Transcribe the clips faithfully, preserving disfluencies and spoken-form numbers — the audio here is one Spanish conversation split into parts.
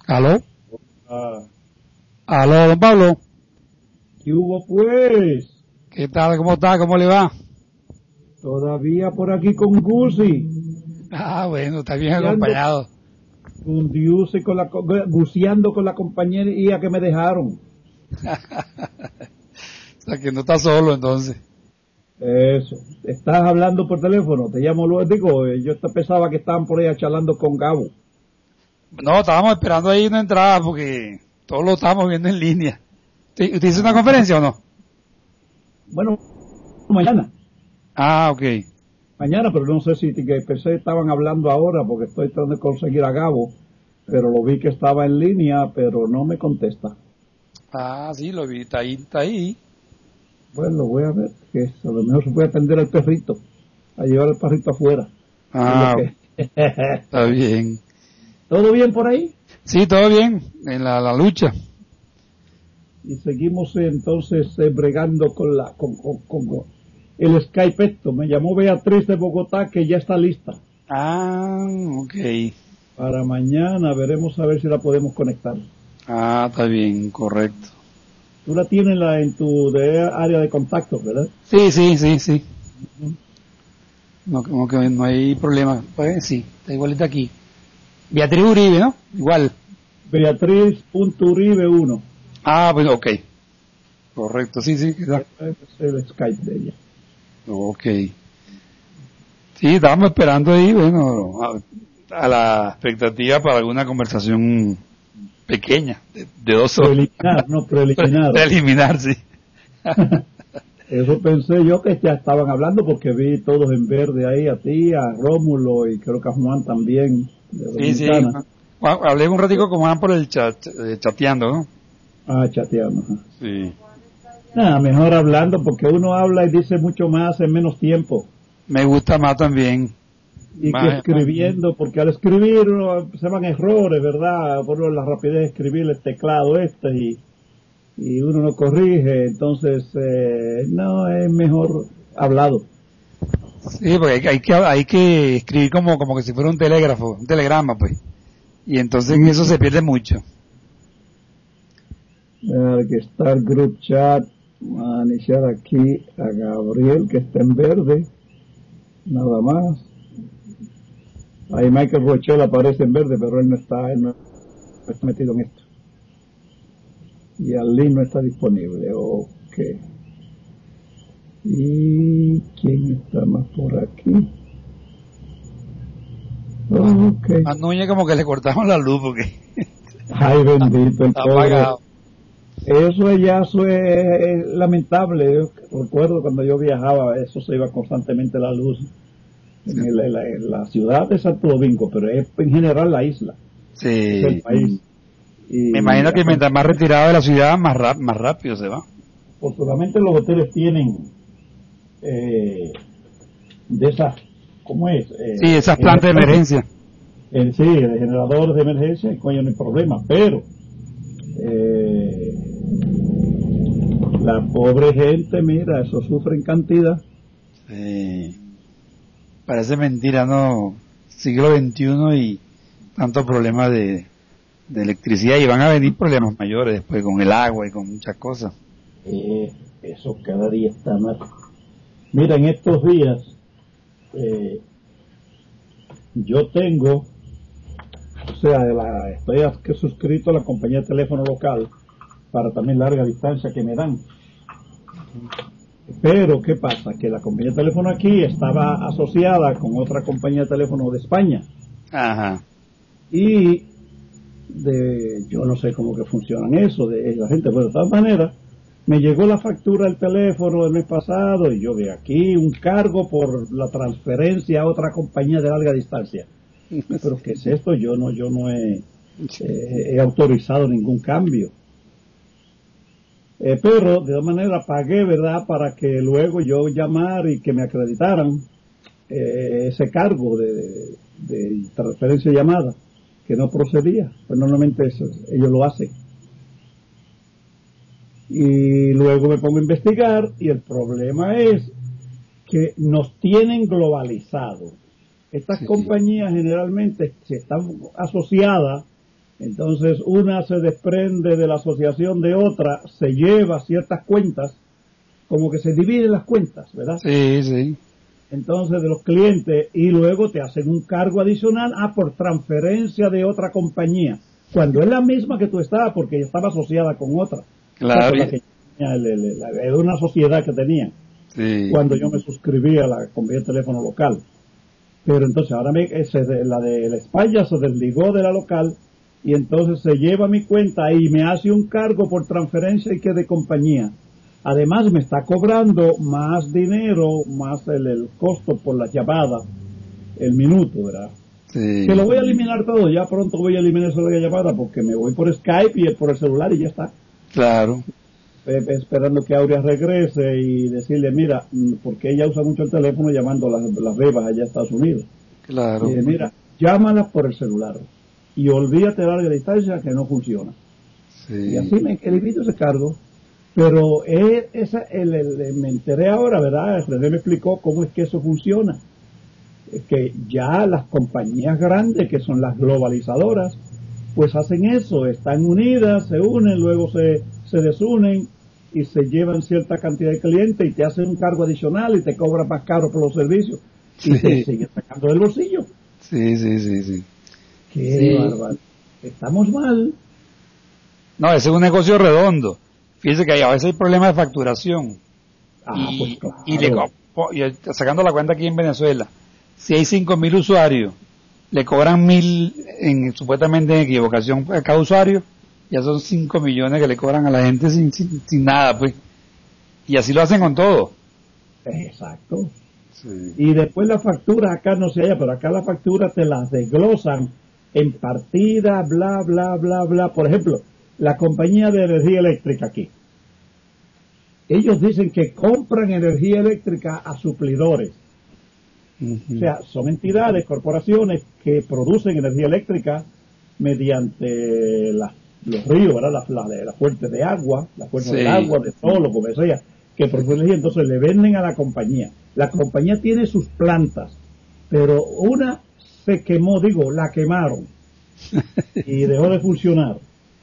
¿Aló? Ah, ¿Aló, don Pablo? ¿qué hubo pues? ¿Qué tal? ¿Cómo está? ¿Cómo le va? Todavía por aquí con Gusi, Ah, bueno, está bien buceando, acompañado. con Diusi, con la, co- buceando con la compañería que me dejaron. O sea, que no está solo entonces. Eso. ¿Estás hablando por teléfono? Te llamo luego. Digo, eh, yo te pensaba que estaban por ahí charlando con Gabo. No, estábamos esperando ahí una entrada porque todos lo estamos viendo en línea. ¿Usted usted hizo una Ah, conferencia o no? bueno, mañana. Ah, ok. Mañana, pero no sé si que pensé que estaban hablando ahora porque estoy tratando de conseguir a Gabo, pero lo vi que estaba en línea, pero no me contesta. Ah, sí, lo vi, está ahí, está ahí. Bueno, lo voy a ver, que a lo mejor se puede atender al perrito, a llevar al perrito afuera. Es lo Ah, que... está bien. ¿Todo bien por ahí? Sí, todo bien, en la, la lucha. Y seguimos eh, entonces eh, bregando con la con, con, con- con el Skype esto. Me llamó Beatriz de Bogotá que ya está lista. Ah, ok. Para mañana veremos a ver si la podemos conectar. Ah, está bien, correcto. Tú la tienes la, en tu de área de contactos, ¿verdad? Sí, sí, sí, sí. No, como que no hay problema. Pues sí, está igualita aquí. Beatriz Uribe, ¿no? Igual. Beatriz.uribe uno. Ah, pues ok. Correcto, sí, sí, quizá. Ese es el Skype de ella. Ok. Sí, estábamos esperando ahí, bueno, a, a la expectativa para alguna conversación pequeña, de, de dos horas. Preliminar, no preliminar. Preliminar, sí. Eso pensé yo que ya estaban hablando porque vi todos en verde ahí, a ti, a Rómulo y creo que a Juan también, de Sí, sí. Dominicana. Juan, hablé un ratico con Juan por el chat, eh, chateando, ¿no? Ah, chateando. Ajá. Sí. Nada, mejor hablando porque uno habla y dice mucho más en menos tiempo. Me gusta más también. Y que Más, escribiendo, porque al escribir uno, se van errores, ¿verdad? Por la rapidez de escribir el teclado este y, y uno no corrige, entonces eh, no, es mejor hablado. sí, porque hay, que- hay que hay que escribir como como que si fuera un telégrafo, un telegrama, pues. Y entonces en eso se pierde mucho. Hay que estar group chat, a iniciar aquí a Gabriel que está en verde, nada más. Ahí Michael Rochelle aparece en verde, pero él no está, él no está metido en esto. Y al link no está disponible, ok. ¿Y quién está más por aquí? Ok. A Núñez como que le cortaron la luz porque Ay, bendito, el está pobre. apagado. Eso ya eso es, es lamentable. Yo recuerdo cuando yo viajaba, eso se iba constantemente la luz en, el- en la, en la ciudad de Santo Domingo, pero es en general la isla, es el Sí. país. Y Me imagino que mientras más retirado de la ciudad, más, rap- más rápido se va. afortunadamente los hoteles tienen eh, de esas, ¿cómo es? Eh, Sí, esas plantas de emergencia. Eh, sí, de generadores de emergencia, y coño, no hay problema, pero eh, la pobre gente, mira, eso sufre en cantidad. Sí. Parece mentira, ¿no? Siglo veintiuno y tantos problemas de, de electricidad y van a venir problemas mayores después con el agua y con muchas cosas. Eh, eso cada día está más. Mira, en estos días eh, yo tengo, o sea, de la, estoy que suscrito a la compañía de teléfono local para también larga distancia que me dan. Pero, ¿qué pasa? Que la compañía de teléfono aquí estaba asociada con otra compañía de teléfono de España. Ajá. Y de, yo no sé cómo que funcionan eso, de la gente, pero de todas maneras, me llegó la factura del teléfono del mes pasado y yo vi aquí un cargo por la transferencia a otra compañía de larga distancia. Pero ¿qué es esto? Yo no, yo no he, eh, he autorizado ningún cambio. Eh, pero de todas maneras pagué, ¿verdad? Para que luego yo llamar y que me acreditaran eh, ese cargo de, de, de transferencia de llamada, que no procedía. Pues normalmente eso, ellos lo hacen. Y luego me pongo a investigar y el problema es que nos tienen globalizados. Estas Sí. compañías generalmente si están asociadas Entonces una se desprende de la asociación de otra, se lleva ciertas cuentas, como que se dividen las cuentas, ¿verdad? Sí, sí. Entonces de los clientes, y luego te hacen un cargo adicional ah, por transferencia de otra compañía, cuando es la misma que tú estabas, porque estaba asociada con otra. Claro. La que tenía, el, el, la, era una sociedad que tenía, sí. Cuando yo me suscribí a la compañía de teléfono local. Pero entonces ahora me, ese, la de la España se desligó de la local, y entonces se lleva mi cuenta y me hace un cargo por transferencia y que de compañía. Además me está cobrando más dinero, más el, el costo por la llamada, el minuto, ¿verdad? Sí. Que lo voy a eliminar todo, ya pronto voy a eliminar eso de la llamada porque me voy por Skype y por el celular y ya está. Claro. Eh, esperando que Aurea regrese y decirle, mira, porque ella usa mucho el teléfono llamando a las, las bebas allá a Estados Unidos. Claro. Y mira, llámalas por el celular y olvídate de larga distancia que no funciona. Sí. Y así me elimino ese cargo. Pero es, esa, el, el, me enteré ahora, ¿verdad? René me explicó cómo es que eso funciona. Es que ya las compañías grandes, que son las globalizadoras, pues hacen eso, están unidas, se unen, luego se, se desunen y se llevan cierta cantidad de clientes y te hacen un cargo adicional y te cobran más caro por los servicios y sí. te siguen sacando del bolsillo. Sí, sí, sí, sí. Qué sí. bárbaro. Estamos mal. No, ese es un negocio redondo. Fíjese que a veces hay problemas de facturación. Ah, y, pues claro. Y, le, y sacando la cuenta aquí en Venezuela, si hay cinco mil usuarios, le cobran mil en, supuestamente en equivocación a cada usuario, ya son cinco millones que le cobran a la gente sin, sin, sin nada, pues. Y así lo hacen con todo. Exacto. Sí. Y después la factura acá no se halla, pero acá la factura te las desglosan en partida, bla, bla, bla, bla. Por ejemplo, la compañía de energía eléctrica aquí. Ellos dicen que compran energía eléctrica a suplidores. Uh-huh. O sea, son entidades, corporaciones que producen energía eléctrica mediante la, los ríos, ¿verdad? Las la, la fuentes de agua, la fuente sí. del agua, de todo lo que sea, que producen energía, entonces le venden a la compañía. La compañía tiene sus plantas, pero una se quemó, digo, la quemaron y dejó de funcionar.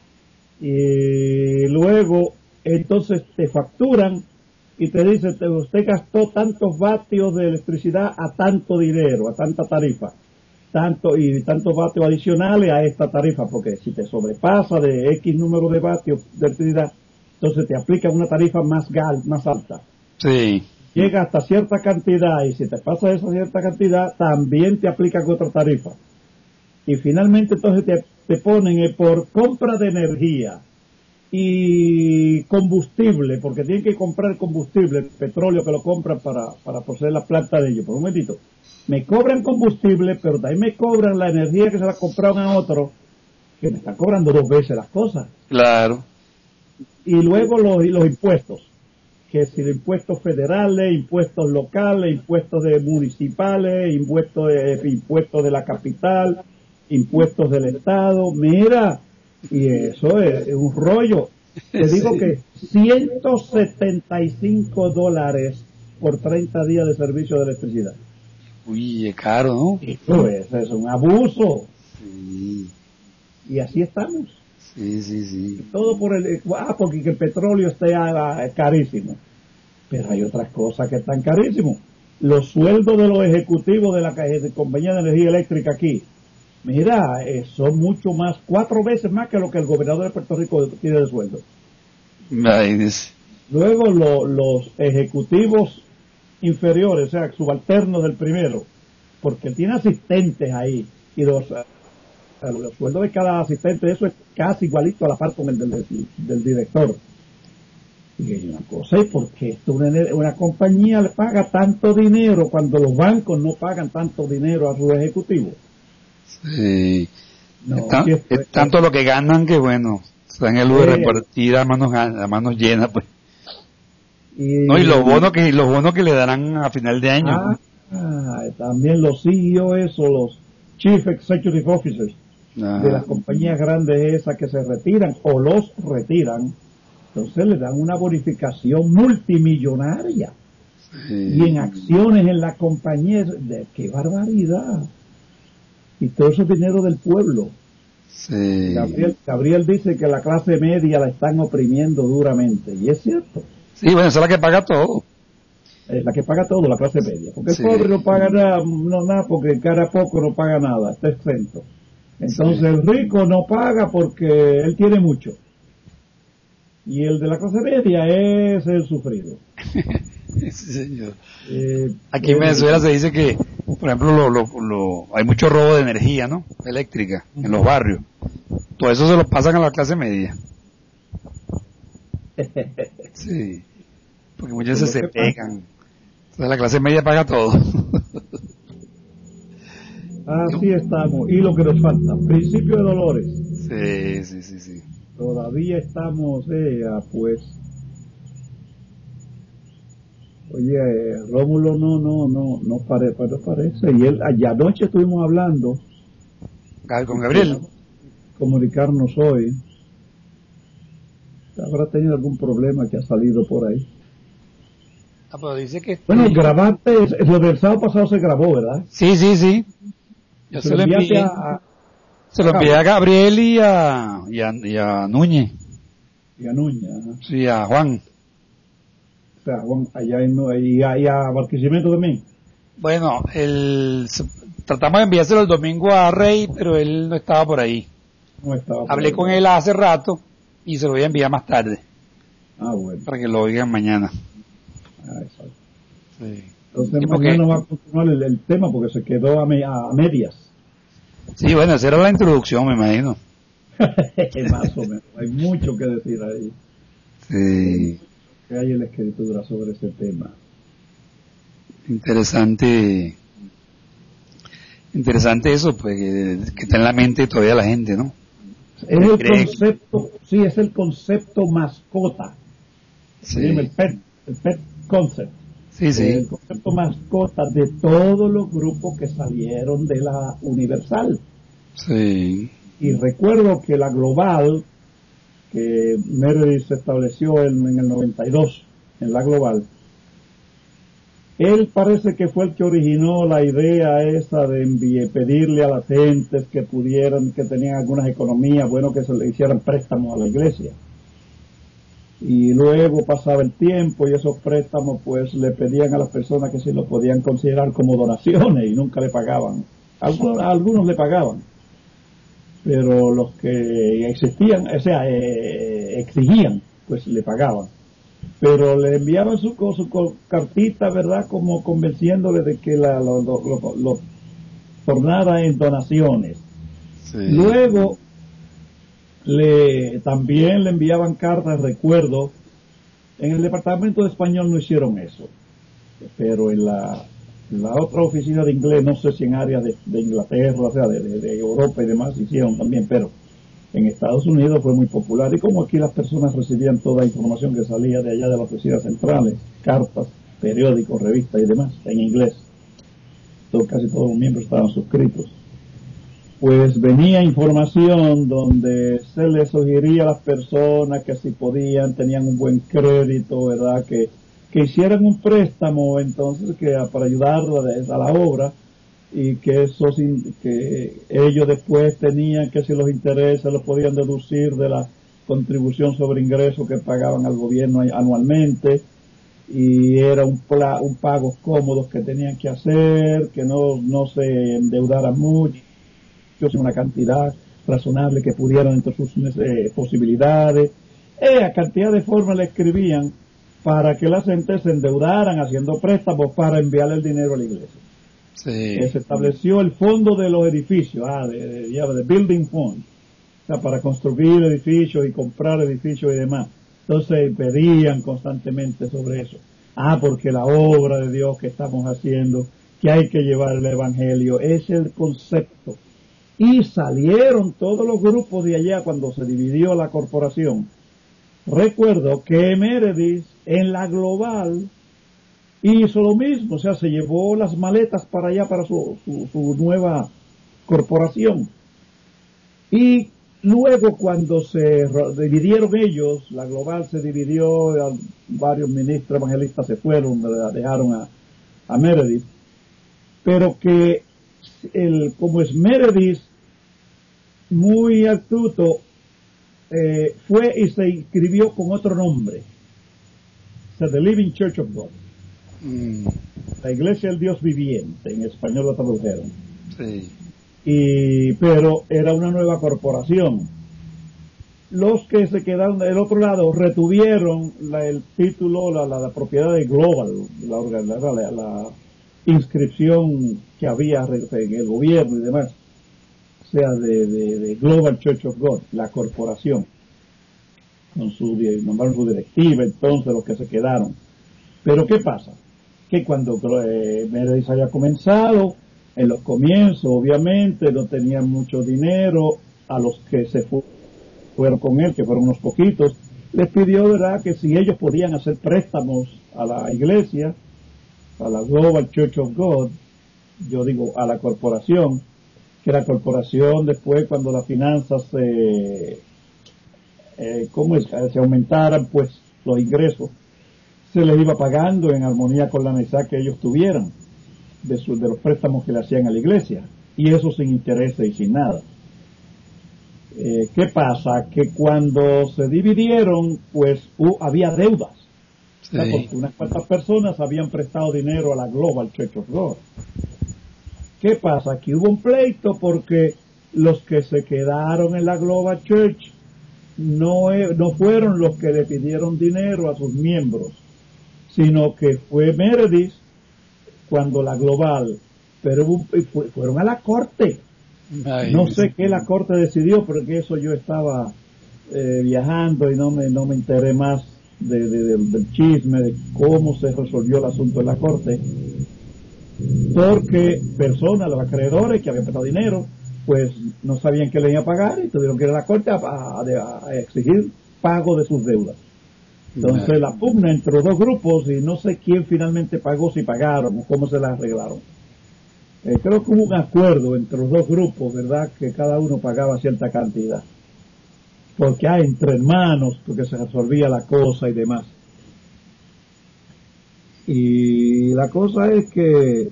Y luego, entonces te facturan y te dicen, usted gastó tantos vatios de electricidad a tanto dinero, a tanta tarifa, tanto y tantos vatios adicionales a esta tarifa, porque si te sobrepasa de X número de vatios de electricidad, entonces te aplican una tarifa más gal, más alta. Sí. Llega hasta cierta cantidad y si te pasa esa cierta cantidad, también te aplican otra tarifa. Y finalmente entonces te, te ponen por compra de energía y combustible, porque tienen que comprar combustible, el petróleo que lo compran para, para proceder la planta de ellos. Por un momentito, me cobran combustible, pero también me cobran la energía que se la compraron a otro, que me están cobrando dos veces las cosas. Claro. Y luego los, los impuestos, que si los impuestos federales, impuestos locales, impuestos de municipales, impuestos de, impuestos de la capital, impuestos del Estado, mira, y eso es, es un rollo. Te sí. digo que ciento setenta y cinco dólares por treinta días de servicio de electricidad. Uy, es caro, ¿no? Eso es, es un abuso. Sí. Y así estamos. Sí, sí, sí. Todo por el, ah, porque el petróleo está carísimo. Pero hay otras cosas que están carísimos. Los sueldos de los ejecutivos de la de compañía de energía eléctrica aquí, mira, eh, son mucho más, cuatro veces más que lo que el gobernador de Puerto Rico tiene de sueldo. Nice. Luego lo, los ejecutivos inferiores, o sea, subalternos del primero, porque tiene asistentes ahí, y los, los sueldos de cada asistente, eso es casi igualito a la parte del, del, del director. Y hay una cosa, ¿y por qué una, una compañía le paga tanto dinero cuando los bancos no pagan tanto dinero a sus ejecutivos? Sí. No, es, tan, si es, es tanto lo que ganan que, bueno, están en el lugar de repartida a manos, a manos llenas, pues. Y, no, y los bonos que los bonos que le darán a final de año. Ah, ah, también los C E O, eso, los Chief Executive Officers ah. de las compañías grandes esas que se retiran o los retiran, entonces le dan una bonificación multimillonaria. Sí. Y en acciones en la compañía, de qué barbaridad. Y todo eso es dinero del pueblo. Sí. Gabriel, Gabriel dice que la clase media la están oprimiendo duramente, y es cierto. Sí, bueno, esa es la que paga todo. Es la que paga todo, la clase media. Porque Sí. el pobre no paga nada, no nada, porque cara poco no paga nada, está exento. Entonces Sí. el rico no paga porque él tiene mucho. Y el de la clase media es el sufrido. Sí, señor. Eh, Aquí en Venezuela se dice que, por ejemplo, lo, lo, lo, hay mucho robo de energía, ¿no? Eléctrica en los barrios. Todo eso se lo pasan a la clase media. Sí. Porque muchas veces se pegan. Entonces la clase media paga todo. Así estamos. Y lo que nos falta, principio de dolores. Sí, sí, sí, sí. Todavía estamos, eh, ah, pues. Oye, eh, Rómulo no, no, no, no, pare, no parece. Y él, allá anoche estuvimos hablando. Con Gabriel. Comunicarnos hoy. ¿Habrá tenido algún problema que ha salido por ahí? Ah, pero dice que... Bueno, grabaste, lo del sábado pasado se grabó, ¿verdad? Sí, sí, sí. Yo se, se lo envié a, a, se lo envié a Gabriel y a, y a, y a Núñez. Y a Núñez, ajá. Sí, a Juan. O sea, Juan, allá en, y, a, y a Barquisimeto también. Bueno, el, tratamos de enviárselo el domingo a Rey, pero él no estaba por ahí. No estaba por Hablé ahí, con ¿no? él hace rato y se lo voy a enviar más tarde. Ah, bueno. Para que lo oigan mañana. Ah, exacto. Sí. Entonces sí, mañana porque... va a continuar el, el tema porque se quedó a, me, a medias. Sí, bueno, esa era la introducción, me imagino. Más o menos. Hay mucho que decir ahí. Sí. Que hay en la escritura sobre ese tema. Interesante. Interesante eso, pues, que, que está en la mente todavía la gente, ¿no? Es el concepto, sí, es el concepto mascota. Sí. El pet, el pet concept. Sí, sí. El concepto mascota de todos los grupos que salieron de la Universal. Sí. Y recuerdo que la Global, que Meredith se estableció en, en el noventa y dos, en la Global, él parece que fue el que originó la idea esa de enviar, pedirle a las gentes que pudieran, que tenían algunas economías, bueno, que se le hicieran préstamos a la iglesia. Y luego pasaba el tiempo y esos préstamos pues le pedían a las personas que sí lo podían considerar como donaciones y nunca le pagaban. Algunos, algunos le pagaban, pero los que existían, o sea, eh, exigían, pues le pagaban. Pero le enviaban su, su cartita, ¿verdad? Como convenciéndole de que la, lo, lo, lo, lo tornara en donaciones. Sí. Luego le también le enviaban cartas, recuerdo. En el departamento de español no hicieron eso, pero en la, en la otra oficina de inglés, no sé si en áreas de, de Inglaterra, o sea, de, de, de Europa y demás hicieron también, pero en Estados Unidos fue muy popular. Y como aquí las personas recibían toda la información que salía de allá de las oficinas centrales, cartas, periódicos, revistas y demás, en inglés, todo, casi todos los miembros estaban suscritos, pues venía información donde se les sugería a las personas que si podían, tenían un buen crédito, ¿verdad?, que, que hicieran un préstamo, entonces, que para ayudarla a la obra, y que esos que ellos después tenían que si los intereses los podían deducir de la contribución sobre ingresos que pagaban al gobierno anualmente, y era un, pla, un pagos cómodos que tenían que hacer, que no, no se endeudaran mucho, una cantidad razonable que pudieran entre sus eh, posibilidades, eh, a cantidad de formas le escribían para que las gentes se endeudaran haciendo préstamos para enviarle el dinero a la iglesia. Sí. Eh, se estableció el fondo de los edificios, ah, de, de, de, de Building Fund, o sea, para construir edificios y comprar edificios y demás. Entonces pedían constantemente sobre eso. Ah, porque la obra de Dios que estamos haciendo, que hay que llevar el evangelio, es el concepto. Y salieron todos los grupos de allá cuando se dividió la corporación. Recuerdo que Meredith en la Global hizo lo mismo, o sea, se llevó las maletas para allá, para su, su, su nueva corporación. Y luego cuando se dividieron ellos, la Global se dividió, varios ministros evangelistas se fueron, dejaron a, a Meredith, pero que el, como es Meredith, muy astuto, eh, fue y se inscribió con otro nombre, o sea, The Living Church of God, Mm, la Iglesia del Dios Viviente, en español lo tradujeron. sí. Y pero era una nueva corporación. Los que se quedaron del otro lado retuvieron la, el título, la, la, la propiedad de Global, la, la, la, la inscripción que había en el gobierno y demás, o sea, de, de, de Global Church of God, la corporación, con su, nombraron su directiva, entonces los que se quedaron. Pero ¿qué pasa? Que cuando eh, Meredith había comenzado, en los comienzos, obviamente, no tenían mucho dinero, a los que se fu fueron con él, que fueron unos poquitos, les pidió, ¿verdad?, que si ellos podían hacer préstamos a la iglesia, a la Global Church of God, yo digo, a la corporación, que la corporación después, cuando las finanzas se, eh, ¿cómo es?, se aumentaran, pues, los ingresos, se les iba pagando en armonía con la necesidad que ellos tuvieran de, su, de los préstamos que le hacían a la iglesia, y eso sin intereses y sin nada. Eh, ¿Qué pasa? Que cuando se dividieron, pues uh, había deudas, sí. O sea, porque unas cuantas personas habían prestado dinero a la Global Church of God. ¿Qué pasa? Que hubo un pleito porque los que se quedaron en la Global Church no, no fueron los que le pidieron dinero a sus miembros, sino que fue Meredith cuando la Global, pero fue, fueron a la corte. Ay, no sé qué la corte decidió, porque eso yo estaba eh, viajando y no me no me enteré más de, de, de, del chisme de cómo se resolvió el asunto en la corte, porque personas, los acreedores que habían prestado dinero, pues no sabían qué le iban a pagar y tuvieron que ir a la corte a, a, a, a exigir pago de sus deudas. Entonces Ay. la pugna entre dos grupos y no sé quién finalmente pagó, si pagaron o cómo se la arreglaron. Eh, creo que hubo un acuerdo entre los dos grupos, ¿verdad?, que cada uno pagaba cierta cantidad, porque hay entre hermanos, porque se resolvía la cosa y demás. Y la cosa es que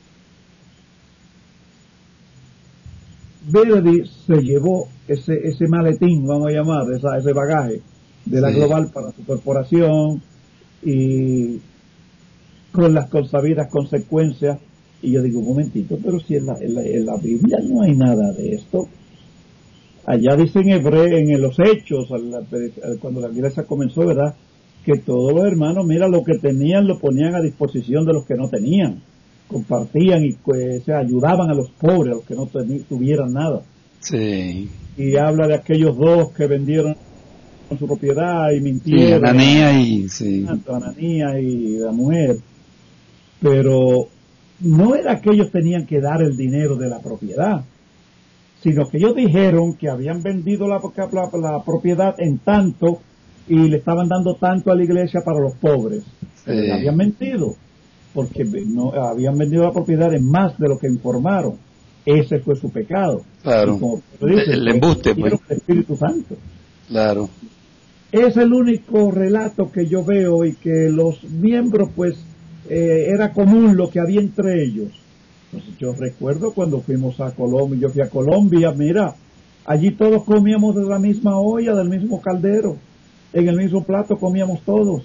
Meredith se llevó ese ese maletín, vamos a llamar, esa, ese bagaje de la sí. Global para su corporación, y con las consabidas consecuencias. Y yo digo, un momentito, pero si en la, en la, en la Biblia no hay nada de esto. Allá dice en hebreo, en los hechos, cuando la iglesia comenzó, ¿verdad?, que todos los hermanos, mira, lo que tenían lo ponían a disposición de los que no tenían. Compartían y pues, se ayudaban a los pobres, a los que no tuvieran nada. Sí. Y habla de aquellos dos que vendieron su propiedad y mintieron. Sí, Ananía y, sí. Ananía y la mujer. Pero no era que ellos tenían que dar el dinero de la propiedad, sino que ellos dijeron que habían vendido la, la, la propiedad en tanto y le estaban dando tanto a la iglesia para los pobres. Sí. Eh, habían mentido, porque no habían vendido la propiedad en más de lo que informaron. Ese fue su pecado. Claro. Como dice, el embuste, pues. El Espíritu Santo. Claro. Es el único relato que yo veo y que los miembros, pues, Eh, era común lo que había entre ellos. Entonces, yo recuerdo cuando fuimos a Colombia, yo fui a Colombia, mira, allí todos comíamos de la misma olla, del mismo caldero, en el mismo plato comíamos todos.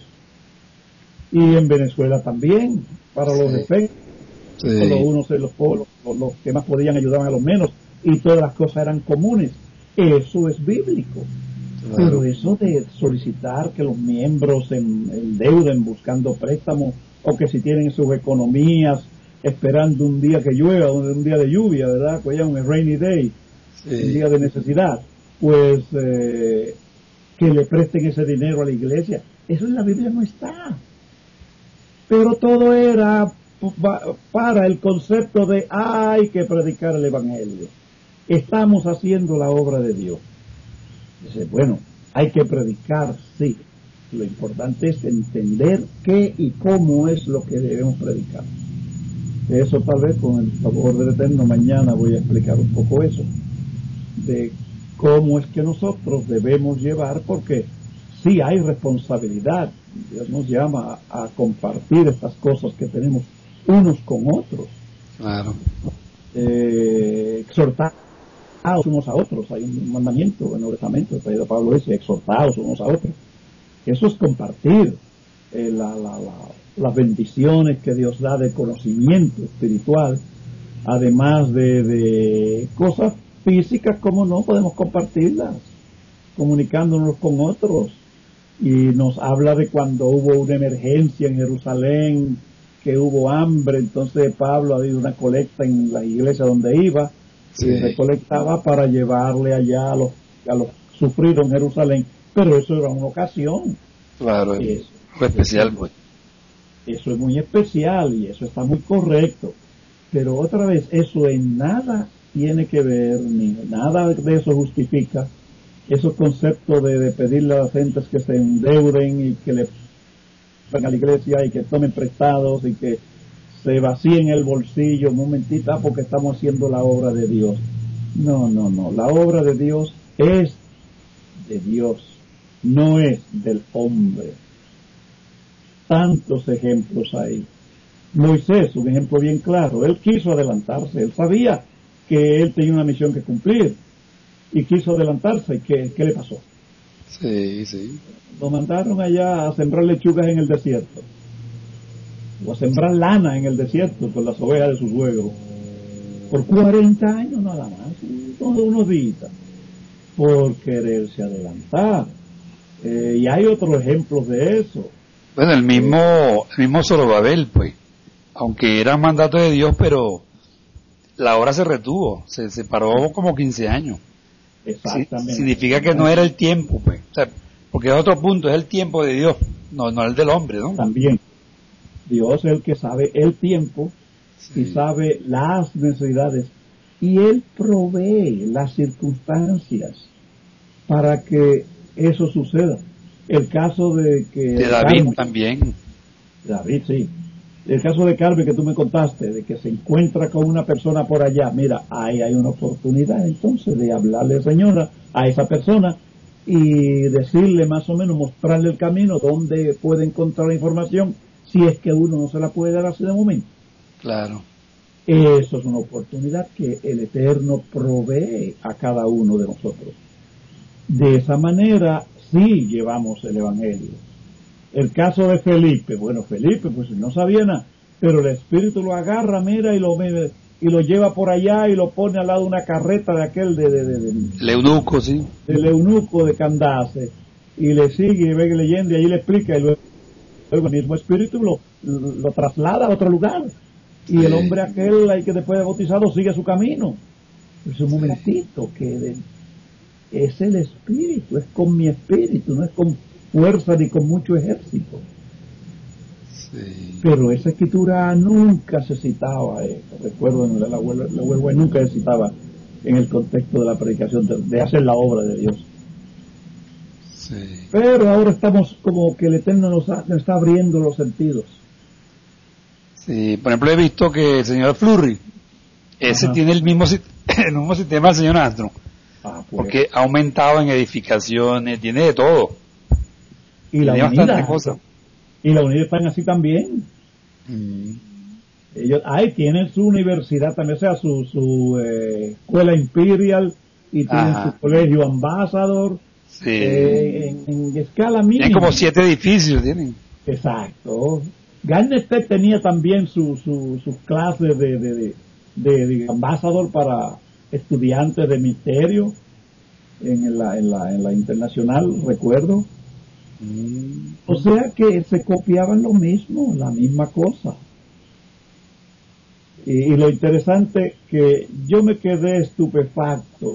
Y en Venezuela también, para los efectos, sí. los unos y los, los, los, los que más podían ayudaban a los menos, y todas las cosas eran comunes. Eso es bíblico. Claro. Pero eso de solicitar que los miembros en, endeuden buscando préstamos, o que si tienen sus economías esperando un día que llueva, un día de lluvia, ¿verdad?, pues ya un rainy day, sí. un día de necesidad, pues eh, que le presten ese dinero a la iglesia. Eso en la Biblia no está. Pero todo era para el concepto de hay que predicar el evangelio. Estamos haciendo la obra de Dios. Dice, bueno, hay que predicar, sí. Lo importante es entender qué y cómo es lo que debemos predicar. Eso tal vez, con el favor del Eterno, mañana voy a explicar un poco eso, de cómo es que nosotros debemos llevar, porque sí hay responsabilidad. Dios nos llama a, a compartir estas cosas que tenemos unos con otros. Claro. Eh, exhortar unos a otros. Hay un mandamiento en el Nuevo Testamento, el Pedro Pablo dice, exhortados unos a otros. Eso es compartir eh, la, la, la, las bendiciones que Dios da de conocimiento espiritual, además de, de cosas físicas, como no podemos compartirlas, comunicándonos con otros. Y nos habla de cuando hubo una emergencia en Jerusalén, que hubo hambre, entonces Pablo había una colecta en la iglesia donde iba, sí, y recolectaba para llevarle allá a los, a los sufridos en Jerusalén, pero eso era una ocasión. Claro, eso, fue especial, pues. Eso es muy especial y eso está muy correcto, pero otra vez, eso en nada tiene que ver, ni nada de eso justifica esos conceptos de, de pedirle a las gentes que se endeuden y que le van a la iglesia y que tomen prestados y que se vacíen el bolsillo un momentito porque estamos haciendo la obra de Dios. No, no, no, la obra de Dios es de Dios, no es del hombre. Tantos ejemplos hay. Moisés, un ejemplo bien claro, él quiso adelantarse, él sabía que él tenía una misión que cumplir y quiso adelantarse. ¿Qué, qué le pasó? Sí, sí. Lo mandaron allá a sembrar lechugas en el desierto, o a sembrar lana en el desierto con las ovejas de su suegro, por cuarenta años nada más, todos unos días, por quererse adelantar. Eh, y hay otros ejemplos de eso. Bueno, el mismo, el mismo Zorobabel, pues, aunque era mandato de Dios, pero la obra se retuvo, se separó como quince años. Exactamente. Sí, significa que no era el tiempo, pues, o sea, porque es otro punto, es el tiempo de Dios, no, no el del hombre, ¿no? También, Dios es el que sabe el tiempo, sí, y sabe las necesidades, y Él provee las circunstancias para que eso suceda. El caso de que... De David Carmen, también. David, sí. El caso de Carmen que tú me contaste, de que se encuentra con una persona por allá, mira, ahí hay una oportunidad entonces de hablarle, señora, a esa persona y decirle más o menos, mostrarle el camino donde puede encontrar la información, si es que uno no se la puede dar así de momento. Claro. Eso es una oportunidad que el Eterno provee a cada uno de nosotros. De esa manera sí llevamos el Evangelio. El caso de Felipe, bueno, Felipe pues no sabía nada, pero el Espíritu lo agarra, mira, y lo y lo lleva por allá y lo pone al lado de una carreta de aquel de... de, de, de el eunuco, sí. Del eunuco de Candace, y le sigue y ve leyendo y ahí le explica, y luego el mismo Espíritu lo, lo, lo traslada a otro lugar, y sí, el hombre aquel ahí que después de bautizado sigue su camino. Es un momentito que de, es el Espíritu, es con mi Espíritu, no es con fuerza ni con mucho ejército. Sí. Pero esa escritura nunca se citaba, eh, recuerdo en la abuela, la abuela nunca se citaba en el contexto de la predicación, de, de hacer la obra de Dios. Sí. Pero ahora estamos como que el Eterno nos, ha, nos está abriendo los sentidos. Sí, por ejemplo he visto que el señor Flurry, ese Ajá. tiene el mismo, el mismo sistema del señor Astro, ah, pues. porque ha aumentado en edificaciones, tiene de todo. Y la unidad, y la unidad están así también. Mm. Ellos, ahí tienen su universidad también, o sea, su, su eh, escuela Imperial, y tienen Ajá. su colegio Ambassador, sí. eh, en, en escala mínima. Tienen como siete edificios, tienen. Exacto. Garnet Tech tenía también su, su, sus clases de, de, de, de, de Ambassador para estudiantes de misterio en la, en la, en la internacional, recuerdo. O sea que se copiaban lo mismo, la misma cosa. Y, y lo interesante que yo me quedé estupefacto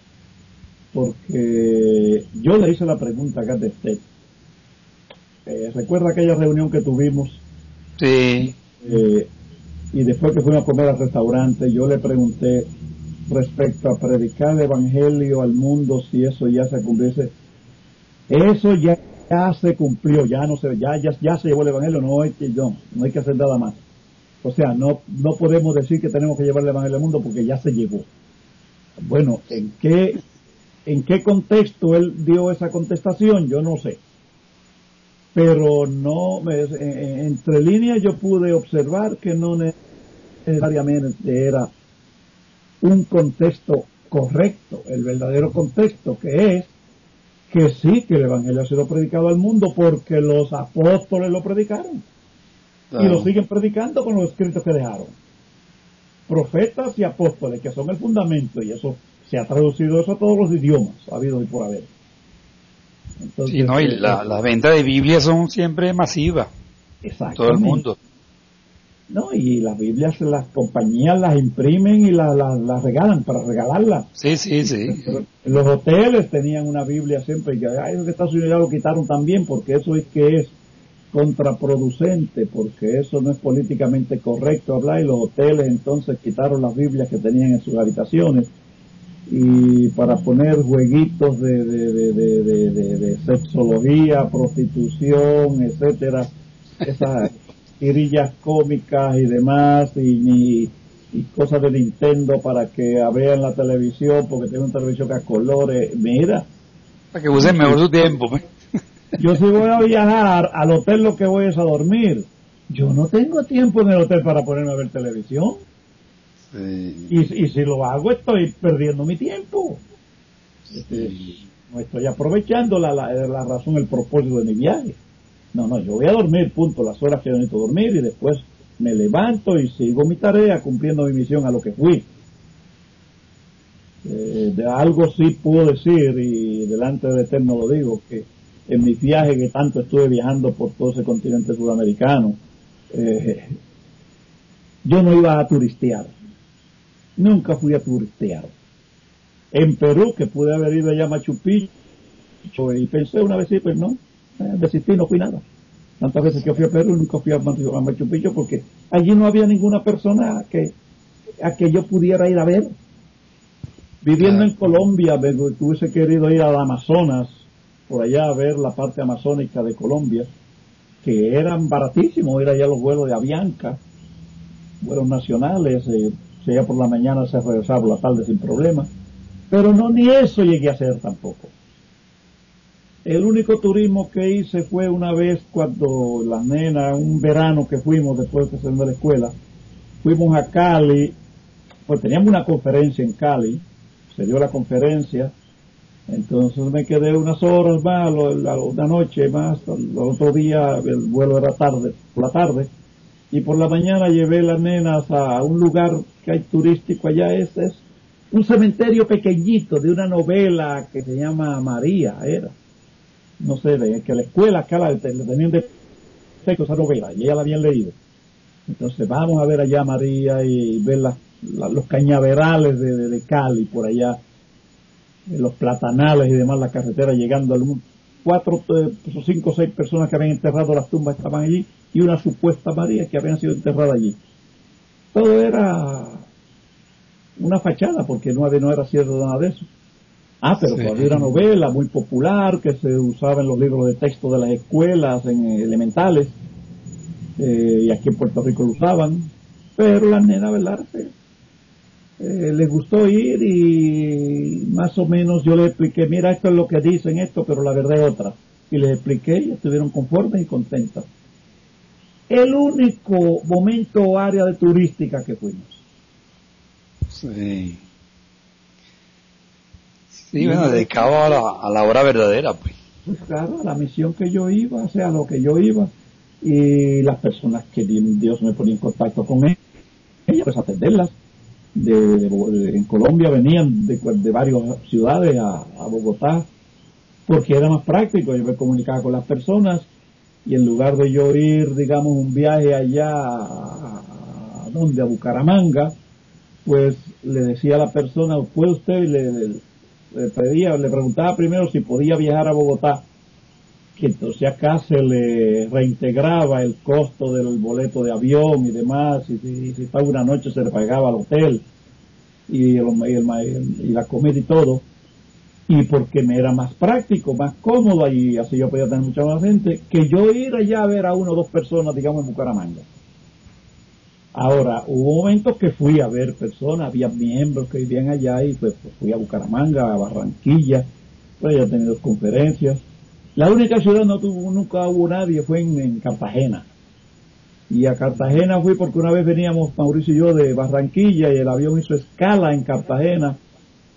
porque yo le hice la pregunta a Garnet Tech. Eh, ¿Recuerda aquella reunión que tuvimos? Sí. Eh, y después que fuimos a comer al restaurante, yo le pregunté respecto a predicar el Evangelio al mundo, si eso ya se cumpliese. Eso ya ya se cumplió, ya no se, ya, ya, ya se llevó el Evangelio, no hay que, no, no hay que hacer nada más. O sea, no, no podemos decir que tenemos que llevar el Evangelio al mundo porque ya se llevó. Bueno, ¿en qué, en qué contexto él dio esa contestación? Yo no sé. Pero no, entre líneas yo pude observar que no necesariamente era un contexto correcto, el verdadero contexto, que es que sí, que el Evangelio ha sido predicado al mundo porque los apóstoles lo predicaron. Claro. Y lo siguen predicando con los escritos que dejaron. Profetas y apóstoles, que son el fundamento, y eso se ha traducido eso a todos los idiomas habidos y por haber. Entonces, sí, no, y la, la venta de Biblias son siempre masivas. Exacto. Todo el mundo. No, y las Biblias, las compañías las imprimen y las la, la regalan para regalarlas. Sí, sí, sí. Los hoteles tenían una Biblia siempre, y que ay, los Estados Unidos ya lo quitaron también, porque eso es que es contraproducente, porque eso no es políticamente correcto hablar, y los hoteles entonces quitaron las Biblias que tenían en sus habitaciones, y para poner jueguitos de, de, de, de, de, de, de sexología, prostitución, etcétera, esas tirillas cómicas y demás, y, y, y cosas de Nintendo para que vean la televisión, porque tiene una televisión que a colores. Mira, para que usen mejor su tiempo. Yo si voy a viajar al hotel, lo que voy es a dormir. Yo no tengo tiempo en el hotel para ponerme a ver televisión. Sí. Y, y si lo hago, estoy perdiendo mi tiempo. Sí. Este, no estoy aprovechando la, la, la razón, el propósito de mi viaje. No, no, yo voy a dormir, punto, las horas que yo necesito dormir, y después me levanto y sigo mi tarea cumpliendo mi misión a lo que fui. Eh, de algo sí puedo decir, y delante del Eterno lo digo, que en mi viaje que tanto estuve viajando por todo ese continente sudamericano, eh, yo no iba a turistear, nunca fui a turistear. En Perú, que pude haber ido allá a Machu Picchu, y pensé una vez sí, pues no, eh, desistí, no fui nada. Tantas veces que yo fui a Perú, nunca fui a Machu Picchu, porque allí no había ninguna persona que, a que yo pudiera ir a ver. Viviendo en Colombia, me hubiese querido ir al Amazonas, por allá a ver la parte amazónica de Colombia, que eran baratísimos, ir allá los vuelos de Avianca, vuelos nacionales, eh, se iba por la mañana, se regresaba por la tarde sin problema, pero no, ni eso llegué a hacer tampoco. El único turismo que hice fue una vez cuando las nenas, un verano que fuimos después de salir de la escuela, fuimos a Cali, pues teníamos una conferencia en Cali, se dio la conferencia. Entonces me quedé unas horas más, una noche más, el otro día el vuelo era tarde, por la tarde, y por la mañana llevé las nenas a un lugar que hay turístico allá, es, es un cementerio pequeñito de una novela que se llama María, era, no sé, de que la escuela acá la, le tenían de texto esa novela, y ella la habían leído. Entonces vamos a ver allá a María y ver la, la, los cañaverales de, de, de Cali por allá, los platanales y demás, la carretera llegando al cuatro, cinco o seis personas que habían enterrado las tumbas estaban allí, y una supuesta María que habían sido enterrada allí. Todo era una fachada, porque no, no era cierto nada de eso. Ah, pero sí, había una novela muy popular que se usaba en los libros de texto de las escuelas en elementales, eh, y aquí en Puerto Rico lo usaban, pero las nenas, ¿verdad? Sí. Eh, les gustó ir, y más o menos yo les expliqué, mira, esto es lo que dicen esto, pero la verdad es otra, y les expliqué y estuvieron conformes y contentas. El único momento o área de turística que fuimos. Sí. Sí, bueno, dedicado a la, a la hora verdadera, pues. Pues claro, a la misión que yo iba, o sea, a lo que yo iba, y las personas que Dios me ponía en contacto con ellas, pues atenderlas. De, de, de, en Colombia venían de, de varias ciudades a, a Bogotá, porque era más práctico, yo me comunicaba con las personas, y en lugar de yo ir, digamos, un viaje allá a, a, ¿dónde? A Bucaramanga, pues le decía a la persona, ¿puede usted? Le, le, le pedía, le preguntaba primero si podía viajar a Bogotá, que entonces acá se le reintegraba el costo del boleto de avión y demás, y si, si estaba una noche se le pagaba al hotel y, el, y, el, y la comida y todo, y porque me era más práctico, más cómodo, y así yo podía tener mucha más gente, que yo ir allá a ver a una o dos personas, digamos, en Bucaramanga. Ahora, hubo momentos que fui a ver personas, había miembros que vivían allá, y pues, pues fui a Bucaramanga, a Barranquilla, pues ya he tenido conferencias. La única ciudad no tuvo, nunca hubo nadie, fue en, en Cartagena. Y a Cartagena fui porque una vez veníamos, Mauricio y yo, de Barranquilla, y el avión hizo escala en Cartagena,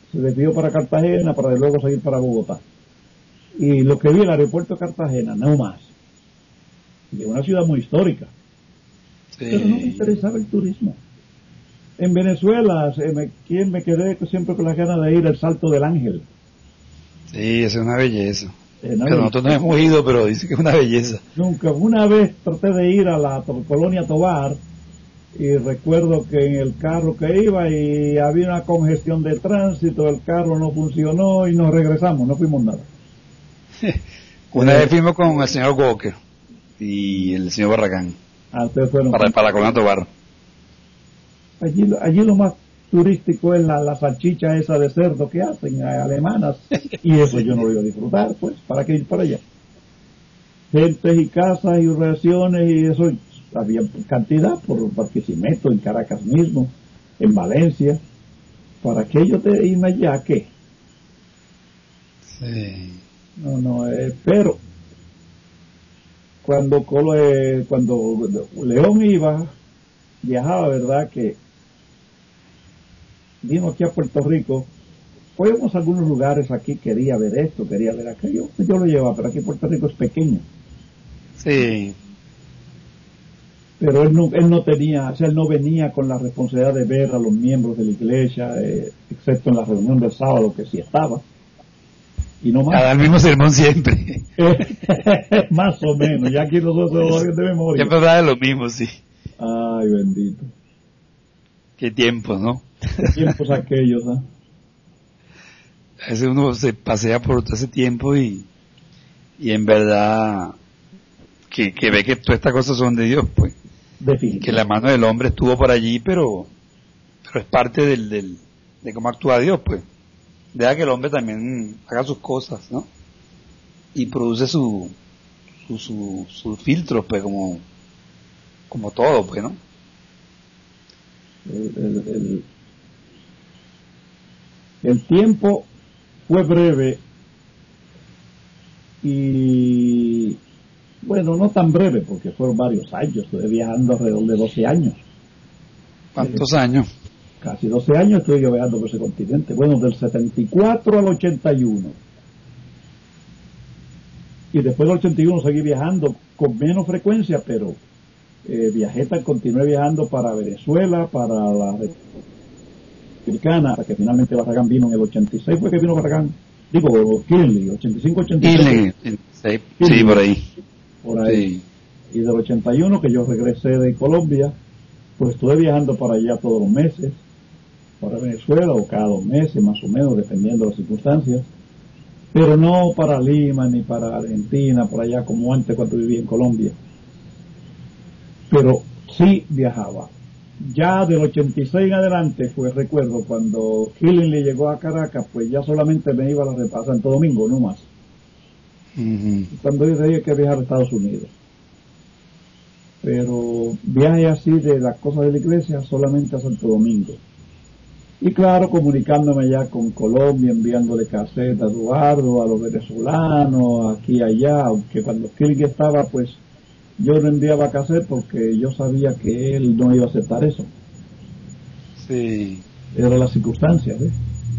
se desvió para Cartagena para luego seguir para Bogotá. Y lo que vi el aeropuerto de Cartagena, no más. Y es una ciudad muy histórica. Sí. Pero no me interesaba el turismo. En Venezuela, se me, ¿quién me quedé siempre con las ganas de ir al Salto del Ángel? Sí, es una belleza. Es una belleza. Nosotros no hemos ido, pero dice que es una belleza. Nunca. Una vez traté de ir a la colonia Tovar y recuerdo que en el carro que iba y había una congestión de tránsito, el carro no funcionó y nos regresamos, no fuimos nada. Una eh, vez fuimos con el señor Walker y el señor Barragán. Ah, ustedes fueron para, para la colonia Tovar. Allí, allí lo más turístico es la, la salchicha esa de cerdo que hacen, alemanas, y eso yo no lo iba a disfrutar, pues, ¿para qué ir para allá? Gentes y casas y relaciones y eso, había cantidad por Barquisimeto, en Caracas mismo, en Valencia. ¿Para qué yo te irme allá? ¿Qué? Sí. No, no, eh, pero cuando, eh, cuando León iba, viajaba, ¿verdad? Que vino aquí a Puerto Rico, fuimos a algunos lugares aquí, quería ver esto, quería ver aquello, yo lo llevaba, pero aquí Puerto Rico es pequeño. Sí. Pero él no, él no tenía, o sea, él no venía con la responsabilidad de ver a los miembros de la iglesia, eh, excepto en la reunión del sábado que sí estaba. Y no más. A dar el mismo sermón siempre. Más o menos, ya aquí nosotros de memoria. Siempre habla de lo mismo, sí. Ay, bendito. Qué tiempos, ¿no? Qué tiempos aquellos, ¿eh? A veces uno se pasea por todo ese tiempo y, y en verdad que, que ve que todas estas cosas son de Dios, pues. Que la mano del hombre estuvo por allí, pero, pero es parte del, del, de cómo actúa Dios, pues. Deja que el hombre también haga sus cosas, ¿no? Y produce su, su, su, sus filtros, pues, como, como todo, pues, ¿no? El, el, el, el tiempo fue breve y, bueno, no tan breve, porque fueron varios años, estuve viajando alrededor de doce años. ¿Cuántos eh, años? Casi doce años estuve yo viajando por ese continente. Bueno, del setenta y cuatro al ochenta y uno. Y después del ochenta y uno seguí viajando con menos frecuencia, pero eh, viajé, continué viajando para Venezuela, para la Republicana, hasta que finalmente Barragán vino en el ochenta y seis, fue que vino Barragán. Digo, Kinley, ochenta y cinco, ochenta y seis. Kinley, sí, sí, por ahí. Por ahí. Sí. Y del ochenta y uno, que yo regresé de Colombia, pues estuve viajando para allá todos los meses, para Venezuela, o cada dos meses más o menos, dependiendo de las circunstancias, pero no para Lima ni para Argentina, por allá como antes cuando vivía en Colombia. Pero sí viajaba. Ya del ochenta y seis en adelante, pues recuerdo cuando Killing le llegó a Caracas, pues ya solamente me iba a, la, a Santo Domingo, no más. Uh-huh. Cuando yo tenía que viajar a Estados Unidos. Pero viaje así de las cosas de la iglesia solamente a Santo Domingo. Y claro, comunicándome ya con Colombia, enviándole casetas a Eduardo, a los venezolanos, aquí y allá, aunque cuando Killing estaba, pues yo no enviaba cassette porque yo sabía que él no iba a aceptar eso. Sí. Era la circunstancia, ¿ves?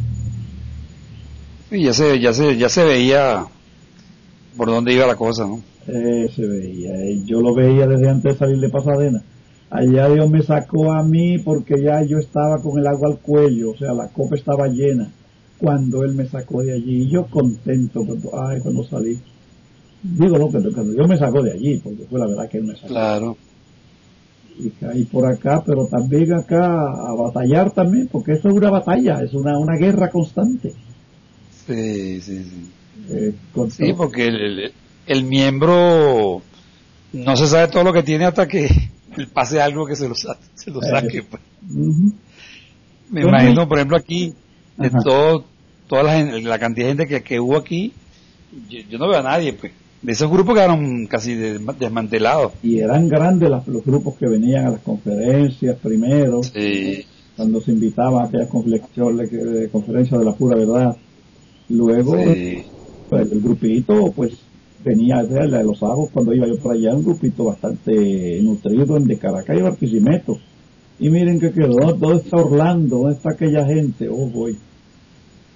Sí, ya se, ya se, ya se veía por dónde iba la cosa, ¿no? Eh, se veía, yo lo veía desde antes de salir de Pasadena. Allá Dios me sacó a mí porque ya yo estaba con el agua al cuello, o sea, la copa estaba llena cuando él me sacó de allí. Y yo contento cuando, ay, cuando salí. Digo, no, cuando, cuando Dios me sacó de allí, porque fue la verdad que él me sacó. Claro. Y caí por acá, pero también acá a batallar también, porque eso es una batalla, es una, una guerra constante. Sí, sí, sí. Eh, sí, porque el, el, el miembro no se sabe todo lo que tiene hasta que pase algo que se lo, se lo saque. Eh, pues. uh-huh. Me bueno, imagino, por ejemplo, aquí, de todo, toda la, la cantidad de gente que, que hubo aquí, yo, yo no veo a nadie, pues. De esos grupos quedaron casi desmantelados. Y eran grandes las, los grupos que venían a las conferencias primero, sí. Cuando se invitaban a aquellas conferencias de la pura verdad. Luego, sí. Pues, el grupito, pues, venía de la de los sábados cuando iba yo por allá, un grupito bastante nutrido de Caracas y Barquisimeto. Y miren que quedó, ¿dónde está Orlando? ¿Dónde está aquella gente? Oh, voy.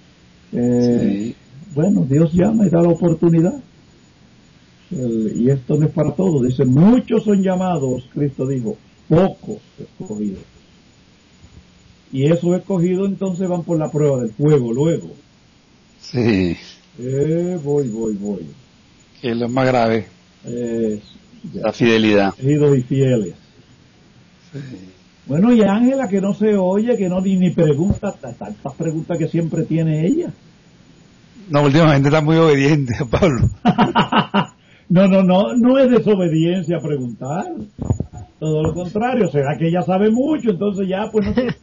Eh, sí. Bueno, Dios llama y da la oportunidad. El, y esto no es para todos. Dice, muchos son llamados, Cristo dijo, pocos escogidos. Y esos escogidos entonces van por la prueba del fuego luego. Sí. Eh, voy, voy, voy. Que es lo más grave. Eh, la fidelidad. Escogidos y fieles. Sí. Bueno, y Ángela, que no se oye, que no ni, ni pregunta, tantas preguntas que siempre tiene ella. No, últimamente está muy obediente, Pablo. no, no, no, no es desobediencia preguntar. Todo lo contrario, será que ella sabe mucho, entonces ya, pues no se...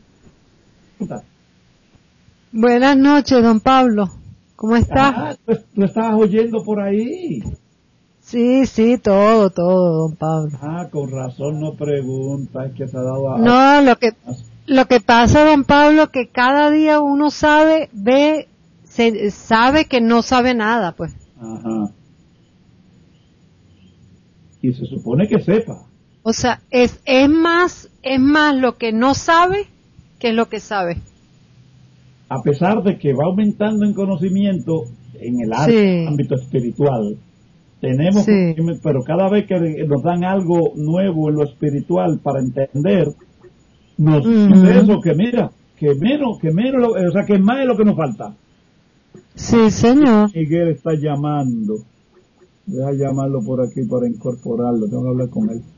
Buenas noches, don Pablo. ¿Cómo está? Ah, pues tú estabas oyendo por ahí. Sí, sí, todo, todo, don Pablo. Ah, con razón no pregunta, es que se ha dado a... No, lo que, lo que pasa, don Pablo, que cada día uno sabe, ve, se sabe que no sabe nada, pues. Ajá. Y se supone que sepa. O sea, es, es más, es más lo que no sabe que lo que sabe. A pesar de que va aumentando en conocimiento en el sí. ámbito espiritual, tenemos, sí. pero cada vez que nos dan algo nuevo en lo espiritual para entender, nos uh-huh. dice eso, que mira, que menos, que menos, o sea, que más es lo que nos falta. Sí, señor. Miguel está llamando. Voy a llamarlo por aquí para incorporarlo, tengo que hablar con él.